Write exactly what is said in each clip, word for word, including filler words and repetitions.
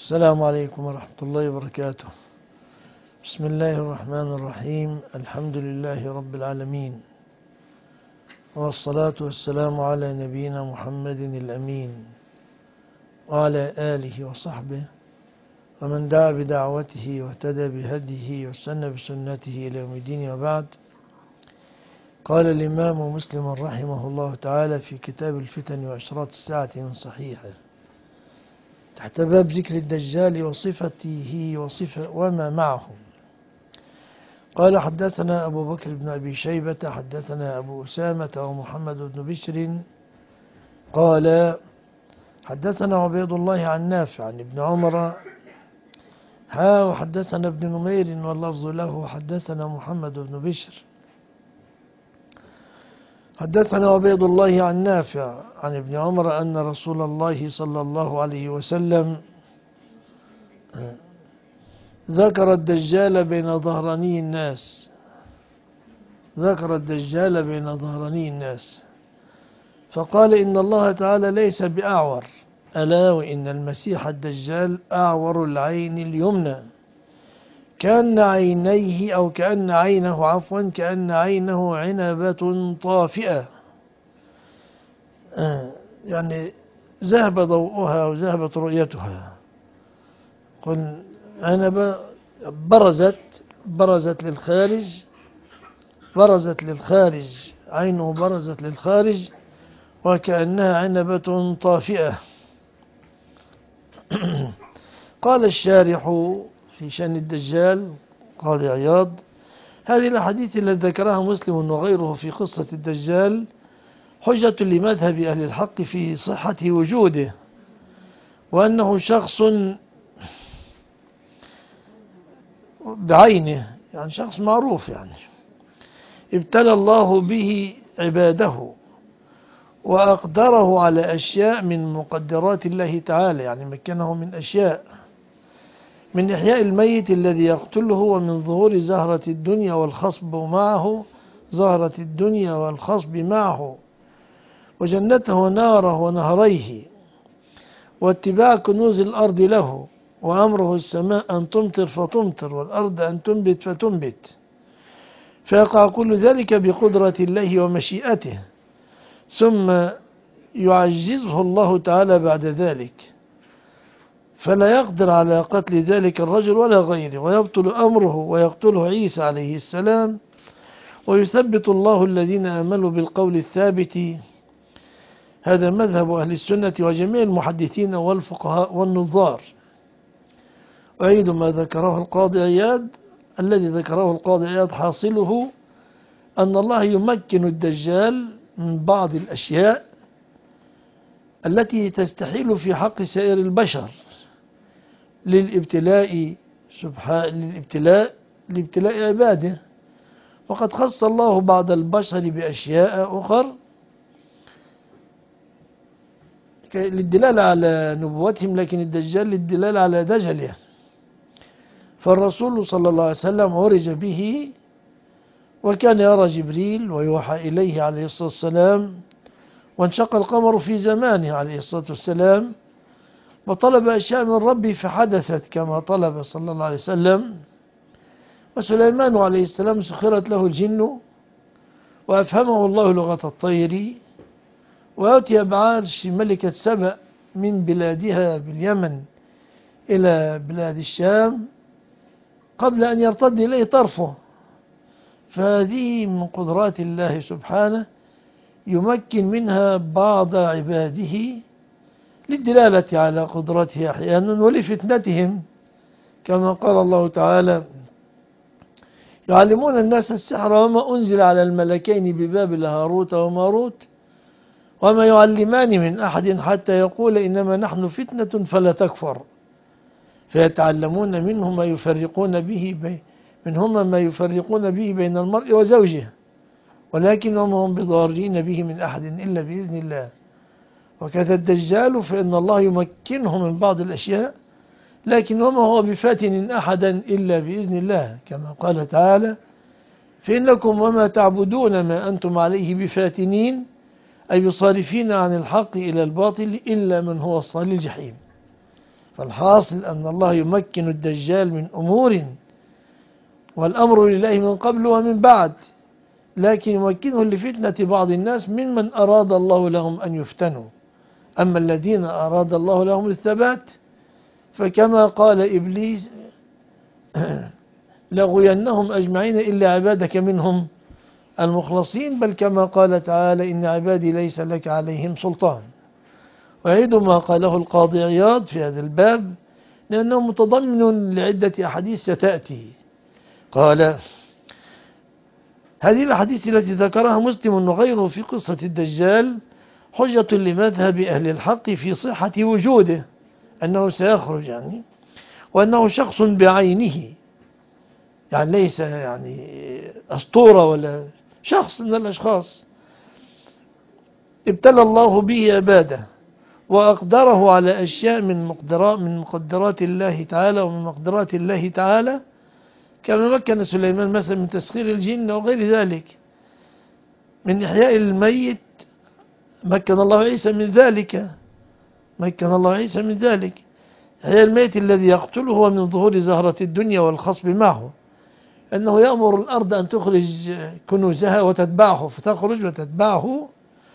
السلام عليكم ورحمة الله وبركاته. بسم الله الرحمن الرحيم. الحمد لله رب العالمين، والصلاة والسلام على نبينا محمد الأمين وعلى آله وصحبه ومن دعا بدعوته واهتدى بهديه واستنى بسنته إلى يوم الدين، وبعد. قال الإمام مسلم رحمه الله تعالى في كتاب الفتن وأشراط الساعة من صحيحه تحت باب ذكر الدجال وصفته وصفة وما معه، قال: حدثنا أبو بكر بن أبي شيبة حدثنا أبو أسامة ومحمد بن بشر قال: حدثنا عبيد الله عن نافع عن ابن عمر ها وحدثنا ابن نمير واللفظ له حدثنا محمد بن بشر حدثنا عبيد الله عن نافع عن ابن عمر أن رسول الله صلى الله عليه وسلم ذكر الدجال بين ظهراني الناس ذكر الدجال بين ظهراني الناس فقال: إن الله تعالى ليس بأعور، ألا وإن المسيح الدجال أعور العين اليمنى كأن عينيه أو كأن عينه عفوا كأن عينه عنبة طافئة، آه يعني ذهب ضوءها وذهبت رؤيتها. قل عنبة برزت برزت للخارج برزت للخارج عينه برزت للخارج وكأنها عنبة طافئة. قال الشارح في شأن الدجال قاضي عياض: هذه الأحاديث التي ذكرها مسلم وغيره في قصة الدجال حجة لمذهب أهل الحق في صحة وجوده، وأنه شخص بعينه، يعني شخص معروف، يعني ابتلى الله به عباده وأقدره على أشياء من مقدرات الله تعالى، يعني مكنه من أشياء، من إحياء الميت الذي يقتله، ومن ظهور زهرة الدنيا والخصب معه زهرة الدنيا والخصب معه وجنته وناره ونهريه، واتباع كنوز الأرض له، وأمره السماء أن تمطر فتمطر والأرض أن تنبت فتنبت، فيقع كل ذلك بقدرة الله ومشيئته، ثم يعجزه الله تعالى بعد ذلك فلا يقدر على قتل ذلك الرجل ولا غيره، ويبطل أمره ويقتله عيسى عليه السلام، ويثبت الله الذين آمنوا بالقول الثابت. هذا مذهب أهل السنة وجميع المحدثين والفقهاء والنظار. أعيد ما ذكره القاضي عياض. الذي ذكره القاضي عياض حاصله أن الله يمكن الدجال من بعض الأشياء التي تستحيل في حق سائر البشر للابتلاء سبحانه للابتلاء لابتلاء عباده، وقد خص الله بعض البشر بأشياء أخر للدلالة على نبوتهم، لكن الدجال للدلالة على دجله. فالرسول صلى الله عليه وسلم عرج به وكان يرى جبريل ويوحى إليه عليه الصلاة والسلام، وانشق القمر في زمانه عليه الصلاة والسلام، وطلب أشياء من ربه فحدثت كما طلب صلى الله عليه وسلم. وسليمان عليه السلام سخرت له الجن وأفهمه الله لغة الطير، وأتي بعرش ملكة سبأ من بلادها باليمن إلى بلاد الشام قبل أن يرتد إليه طرفه. فهذه من قدرات الله سبحانه يمكن منها بعض عباده للدلالة على قدرته أحيانا ولفتنتهم، كما قال الله تعالى: يعلمون الناس السحر وما أنزل على الملكين ببابل هاروت وماروت وما يعلمان من أحد حتى يقول إنما نحن فتنة فلا تكفر، فيتعلمون منهم ما يفرقون به بي منهما ما يفرقون به بين المرء وزوجه، ولكن هم بضارين به من أحد إلا بإذن الله. وكذا الدجال فإن الله يمكنه من بعض الأشياء، لكن وما هو بفاتن أحدا إلا بإذن الله، كما قال تعالى: فإنكم وما تعبدون ما أنتم عليه بفاتنين، أي بصارفين عن الحق إلى الباطل إلا من هو صال الجحيم. فالحاصل أن الله يمكن الدجال من أمور والأمر لله من قبل ومن بعد، لكن يمكنه لفتنة بعض الناس ممن أراد الله لهم أن يفتنوا. أما الذين أراد الله لهم الثبات فكما قال إبليس لغوينهم أجمعين إلا عبادك منهم المخلصين، بل كما قال تعالى إن عبادي ليس لك عليهم سلطان. ويعيد ما قاله القاضي عياض في هذا الباب لأنه متضمن لعدة أحاديث ستأتي. قال هذه الأحاديث التي ذكرها مسلم وغيره في قصة الدجال حجة لمذهب أهل الحق في صحة وجوده، أنه سيخرج يعني، وأنه شخص بعينه، يعني ليس يعني أسطورة ولا شخص من الأشخاص ابتلى الله به عباده وأقدره على أشياء من مقدرات من مقدرات الله تعالى ومن مقدرات الله تعالى، كما مكن سليمان مثلا من تسخير الجن وغير ذلك. من إحياء الميت مكن الله عيسى من ذلك مكن الله عيسى من ذلك إحياء الميت الذي يقتله هو من ظهور زهرة الدنيا والخصب معه، أنه يأمر الأرض أن تخرج كنوزها وتتبعه، فتخرج وتتبعه،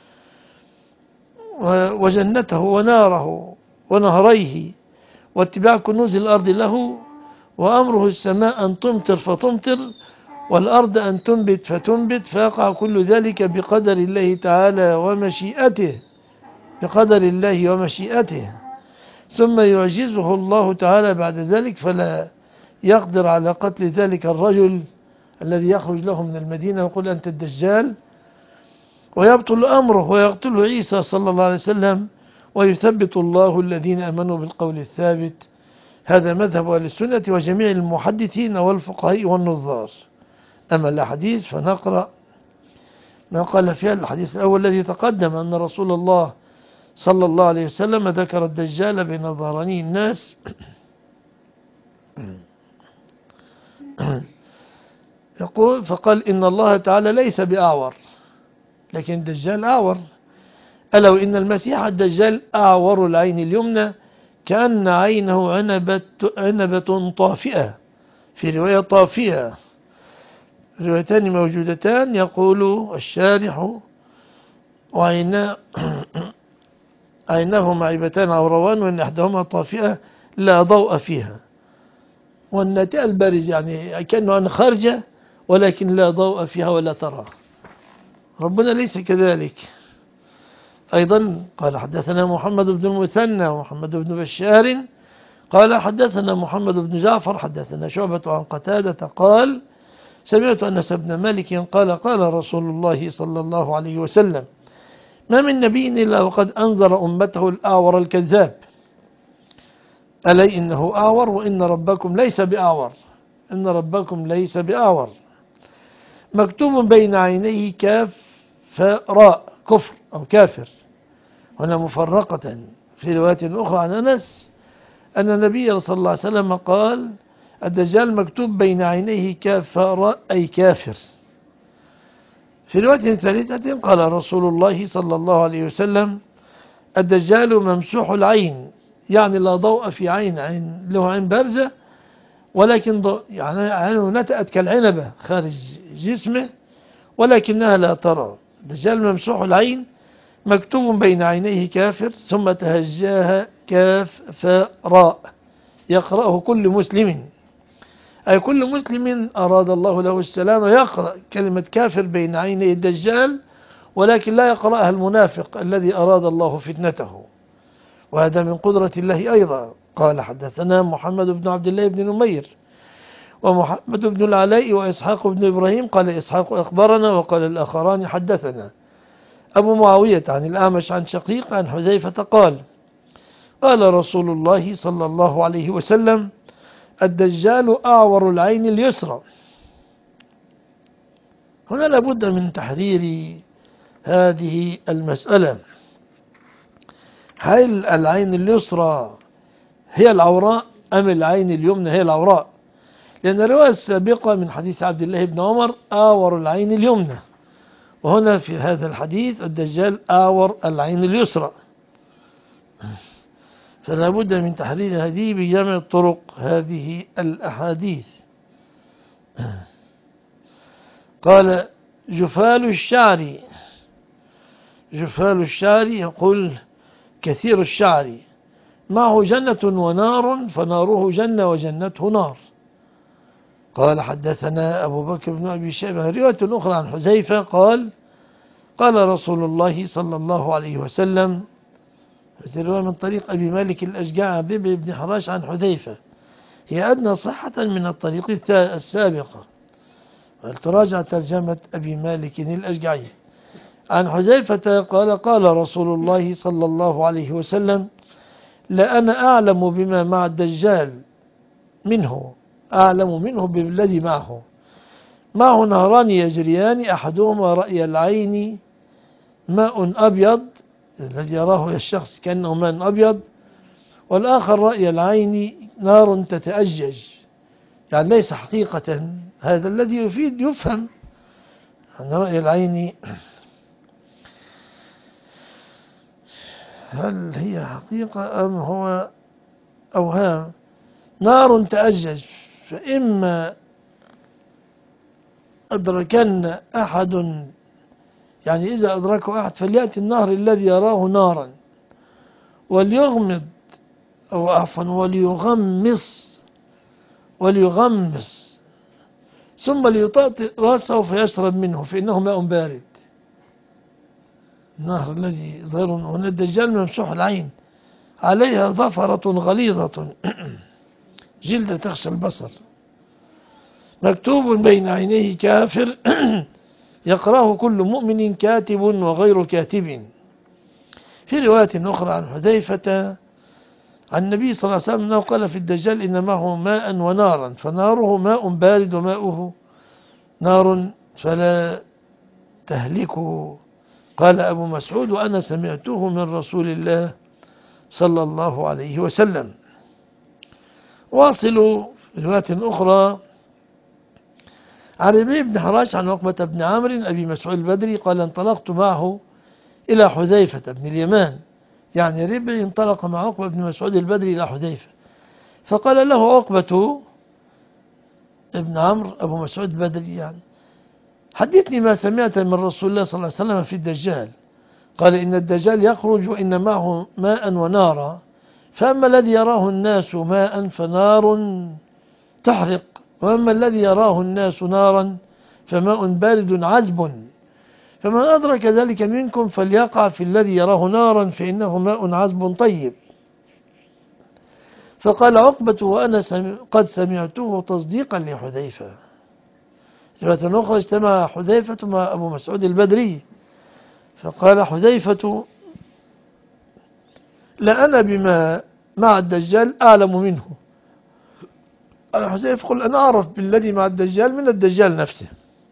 وجنته وناره ونهريه، واتباع كنوز الأرض له، وأمره السماء أن تمطر فتمطر، والأرض أن تنبت فتنبت، فيقع كل ذلك بقدر الله تعالى ومشيئته بقدر الله ومشيئته ثم يعجزه الله تعالى بعد ذلك فلا يقدر على قتل ذلك الرجل الذي يخرج له من المدينة ويقول أنت الدجال، ويبطل أمره ويقتل عيسى صلى الله عليه وسلم، ويثبت الله الذين أمنوا بالقول الثابت. هذا مذهب أهل السنة وجميع المحدثين والفقهاء والنظار. أما الحديث فنقرأ ما قال فيها. الحديث الأول الذي تقدم أن رسول الله صلى الله عليه وسلم ذكر الدجال بين ظهراني الناس يقول فقال إن الله تعالى ليس بأعور، لكن الدجال أعور. ألا وإن المسيح الدجال أعور العين اليمنى كأن عينه عنبة, عنبة طافئة، في رواية طافئة، روايتان موجودتان. يقول الشارح وعيناه عيناه معيبتان عوروان وإن إحداهما طافئة لا ضوء فيها، والنتاء البارز يعني كأنه أن خارجة ولكن لا ضوء فيها ولا ترى. ربنا ليس كذلك. أيضا قال حدثنا محمد بن المثنى ومحمد بن بشار قال حدثنا محمد بن جعفر حدثنا شعبة عن قتادة قال سمعت أنس بن مالك قال قال رسول الله صلى الله عليه وسلم ما من نبي إلا وقد أنذر أمته الأعور الكذاب، ألي إنه أعور وإن ربكم ليس بأعور إن ربكم ليس بأعور مكتوب بين عينيه كاف فراء كفر أو كافر، هنا مفرقة في رواية أخرى عن أنس أن النبي صلى الله عليه وسلم قال الدجال مكتوب بين عينيه كاف فراء أي كافر. في رواية ثالثة قال رسول الله صلى الله عليه وسلم الدجال ممسوح العين، يعني لا ضوء في عين, عين له عين بارزة ولكن ضوء يعني عينه نتأت كالعنبة خارج جسمه ولكنها لا ترى. الدجال ممسوح العين مكتوب بين عينيه كافر ثم تهجاها كاف فراء يقرأه كل مسلم، أي كل مسلم أراد الله له السلام يقرأ كلمة كافر بين عيني الدجال، ولكن لا يقرأها المنافق الذي أراد الله فتنته، وهذا من قدرة الله أيضا. قال حدثنا محمد بن عبد الله بن نمير ومحمد بن العلاء وإسحاق بن إبراهيم قال إسحاق أخبرنا وقال الآخران حدثنا أبو معاوية عن الأعمش عن شقيق عن حذيفة قال قال رسول الله صلى الله عليه وسلم الدجال أعور العين اليسرى. هنا لابد من تحرير هذه المسألة، هل العين اليسرى هي العوراء أم العين اليمنى هي العوراء؟ لأن الرواية السابقة من حديث عبد الله بن عمر أعور العين اليمنى، وهنا في هذا الحديث الدجال أعور العين اليسرى. فلا بد من تحرير هذه بجمع طرق هذه الأحاديث. قال جفال الشعر، جفال الشعر يقول كثير الشعر معه جنة ونار، فناره جنة وجنته نار. قال حدثنا أبو بكر بن أبي شيبة رواية أخرى عن حذيفة قال قال رسول الله صلى الله عليه وسلم، هذه الرواية من طريق أبي مالك الأشجع عن ربيع بن حراش عن حذيفة، هي أدنى صحة من الطريق السابقة، تراجع ترجمة أبي مالك الأشجعي عن حذيفة قال قال رسول الله صلى الله عليه وسلم لأنا أعلم بما مع الدجال منه، أعلم منه بالذي معه، معه نهران يجريان أحدهما رأي العين ماء أبيض، الذي يراه الشخص كأنه ماء أبيض، والآخر رأي العين نار تتأجج، يعني ليس حقيقة، هذا الذي يفيد يفهم أن رأي العين هل هي حقيقة أم هو أوهام. نار تأجج، فإما أدركن أحد، يعني إذا أدركه أحد فليأتي النهر الذي يراه نارا وليغمض أو عفوا وليغمص وليغمس ثم ليطأطئ رأسه فيشرب منه فإنه ماء بارد. النهر الذي ظهر هنا الدجال ممسوح العين عليها ظفرة غليظة جلدة تخشى البصر، مكتوب بين عينيه كافر يقرأه كل مؤمن كاتب وغير كاتب. في رواية أخرى عن حذيفة عن النبي صلى الله عليه وسلم أنه قال في الدجال إن معه ماء ونارا، فناره ماء بارد وماؤه نار فلا تهلكه. قال أبو مسعود وأنا سمعته من رسول الله صلى الله عليه وسلم. واصلوا في رواية أخرى عن ربيع بن حراش عن عقبة بن عامر أبي مسعود البدري قال انطلقت معه إلى حذيفة بن اليمان، يعني ربيع انطلق مع عقبة بن مسعود البدري إلى حذيفة، فقال له عقبة ابن عمرو أبو مسعود البدري يعني حدثني ما سمعت من رسول الله صلى الله عليه وسلم في الدجال. قال إن الدجال يخرج وإن معه ماء ونارا، فأما الذي يراه الناس ماء فنار تحرق، وأما الذي يراه الناس نارا فماء بارد عذب، فمن أدرك ذلك منكم فليقع في الذي يراه نارا فإنه ماء عذب طيب. فقال عقبة وأنا سمع قد سمعته تصديقا لحذيفة. رواية أخرى اجتمع حذيفة مع أبو مسعود البدري، فقال حذيفة لأنا بما مع الدجال أعلم منه. قال حذيفة قل أنا أعرف بالذي مع الدجال من الدجال نفسه.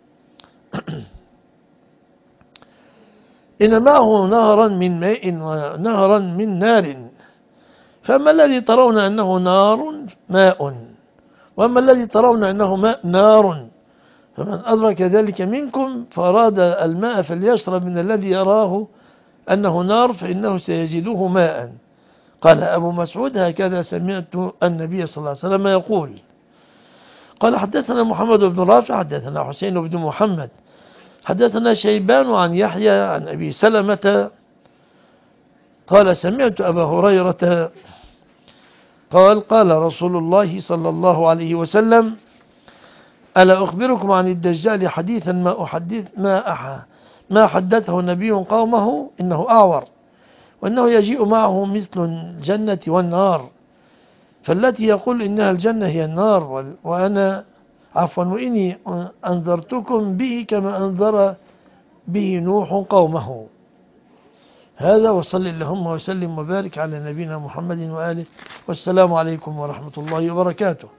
إن معه نهرا من ماء ونهرا من نار، فأما الذي ترون أنه نار ماء، وأما الذي ترون أنه ماء نار، فمن أدرك ذلك منكم فأراد الماء فليشرب من الذي يراه أنه نار فإنه سيجده ماء. قال أبو مسعود هكذا سمعت النبي صلى الله عليه وسلم يقول. قال حدثنا محمد بن رافع حدثنا حسين بن محمد حدثنا شيبان عن يحيى عن أبي سلمة قال سمعت أبا هريرة قال قال رسول الله صلى الله عليه وسلم ألا أخبركم عن الدجال حديثا ما أحدث ما أحا ما حدثه نبي قومه إنه أعور، وأنه يجيء معه مثل الجنة والنار، فالتي يقول إنها الجنة هي النار، وأنا عفوا وإني أنذرتكم به كما أنذر به نوح قومه. هذا وصل اللهم وسلم وبارك على نبينا محمد وآله، والسلام عليكم ورحمة الله وبركاته.